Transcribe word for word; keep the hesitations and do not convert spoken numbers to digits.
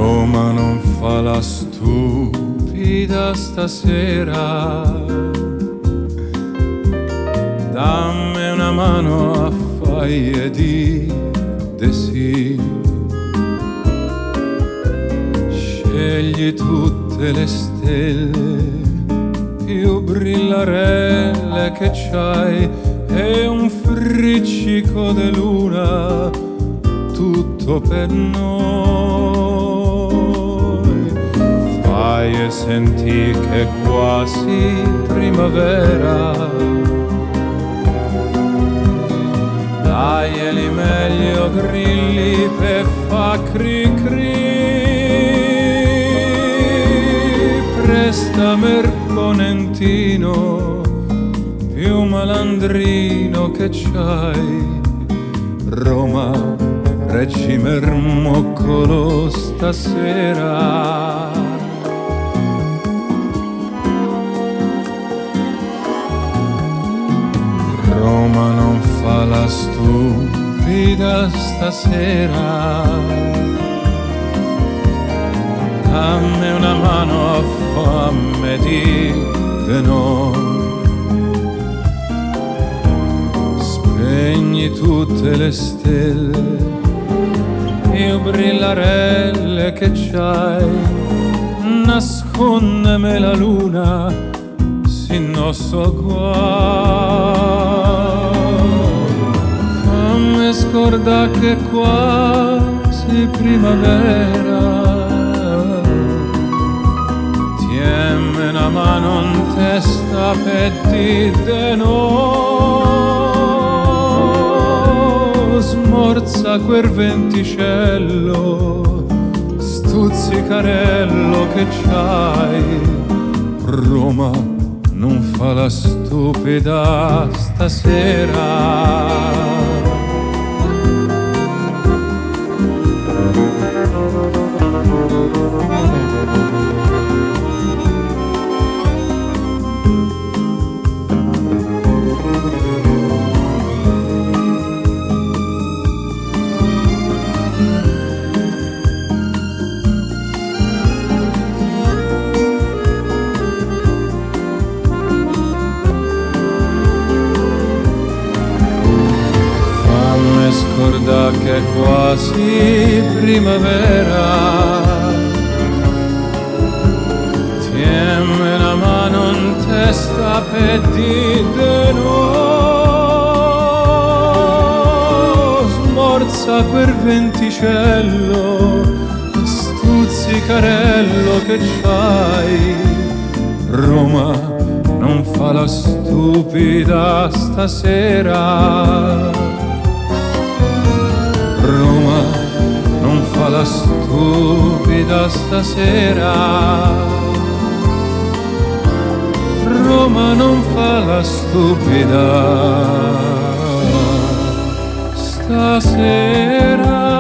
Roma non fa la stupida stasera, dammi una mano a fai e di de sì. Scegli tutte le stelle più brillarelle che c'hai e un friccico de luna, tutto per noi. Fai e senti che quasi primavera, dai e li meglio grilli per fa cri cri. Presta merconentino più malandrino che c'hai. Roma, reggi mermoccolo stasera. Roma non fa la stupida stasera, dammi una mano a fammi di de noi. Spegni tutte le stelle più brillarelle che c'hai, nascondeme la luna, si non so guai. Fammi scordare che quasi primavera, tiemmi una mano in testa per di no. Smorza quel venticello, stuzzicarello che c'hai. Roma non fa la stupida stasera. Scorda che è quasi primavera, tiemmi la mano in testa per di de no. Smorza quel venticello, stuzzicarello che c'hai. Roma non fa la stupida stasera. Roma non fa la stupida stasera. Roma non fa la stupida stasera.